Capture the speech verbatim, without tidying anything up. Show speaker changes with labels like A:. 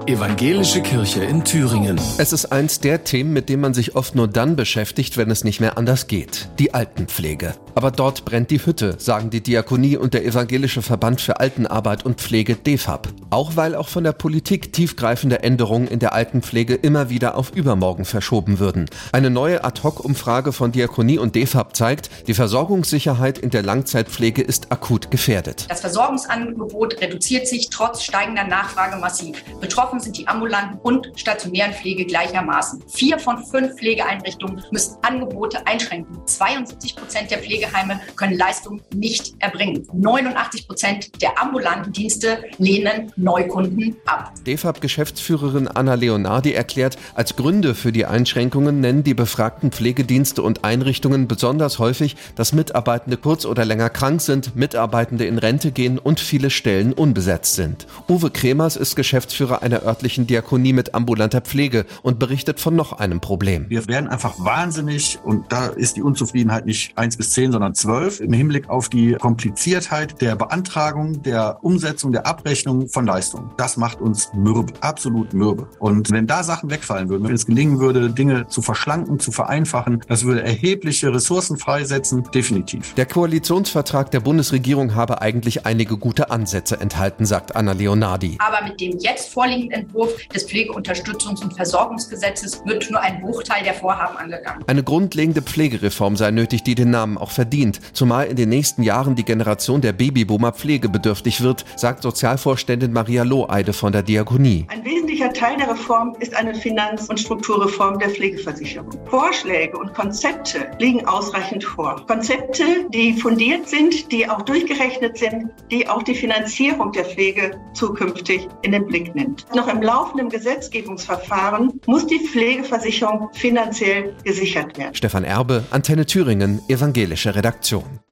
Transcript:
A: Evangelische Kirche in Thüringen.
B: Es ist eins der Themen, mit dem man sich oft nur dann beschäftigt, wenn es nicht mehr anders geht. Die Altenpflege. Aber dort brennt die Hütte, sagen die Diakonie und der Evangelische Verband für Altenarbeit und Pflege D E F A P. Auch weil auch von der Politik tiefgreifende Änderungen in der Altenpflege immer wieder auf übermorgen verschoben würden. Eine neue Ad-Hoc-Umfrage von Diakonie und D E F A P zeigt, die Versorgungssicherheit in der Langzeitpflege ist akut gefährdet.
C: Das Versorgungsangebot reduziert sich trotz steigender Nachfrage massiv. Betroffen sind die ambulanten und stationären Pflege gleichermaßen. Vier von fünf Pflegeeinrichtungen müssen Angebote einschränken. zweiundsiebzig Prozent der Pflegeheime können Leistungen nicht erbringen. neunundachtzig Prozent der ambulanten Dienste lehnen Neukunden ab.
B: D E F A P-Geschäftsführerin Anna Leonardi erklärt, als Gründe für die Einschränkungen nennen die befragten Pflegedienste und Einrichtungen besonders häufig, dass Mitarbeitende kurz oder länger krank sind, Mitarbeitende in Rente gehen und viele Stellen unbesetzt sind. Uwe Kremers ist Geschäftsführer einer örtlichen Diakonie mit ambulanter Pflege und berichtet von noch einem Problem.
D: Wir werden einfach wahnsinnig, und da ist die Unzufriedenheit nicht eins bis zehn, sondern zwölf, im Hinblick auf die Kompliziertheit der Beantragung, der Umsetzung, der Abrechnung von Leistungen. Das macht uns mürbe, absolut mürbe. Und wenn da Sachen wegfallen würden, wenn es gelingen würde, Dinge zu verschlanken, zu vereinfachen, das würde erhebliche Ressourcen freisetzen, definitiv.
B: Der Koalitionsvertrag der Bundesregierung habe eigentlich einige gute Ansätze enthalten, sagt Anna Leonardi.
C: Aber mit dem jetzt vorliegenden Entwurf des Pflegeunterstützungs- und Versorgungsgesetzes wird nur ein Bruchteil der Vorhaben angegangen.
B: Eine grundlegende Pflegereform sei nötig, die den Namen auch verdient, zumal in den nächsten Jahren die Generation der Babyboomer pflegebedürftig wird, sagt Sozialvorständin Maria Loheide von der Diakonie.
E: Ein wesentlicher Teil der Reform ist eine Finanz- und Strukturreform der Pflegeversicherung. Vorschläge und Konzepte liegen ausreichend vor. Konzepte, die fundiert sind, die auch durchgerechnet sind, die auch die Finanzierung der Pflege zukünftig in den Blick nimmt. Noch im laufenden Gesetzgebungsverfahren muss die Pflegeversicherung finanziell gesichert werden.
B: Stefan Erbe, Antenne Thüringen, evangelische Redaktion.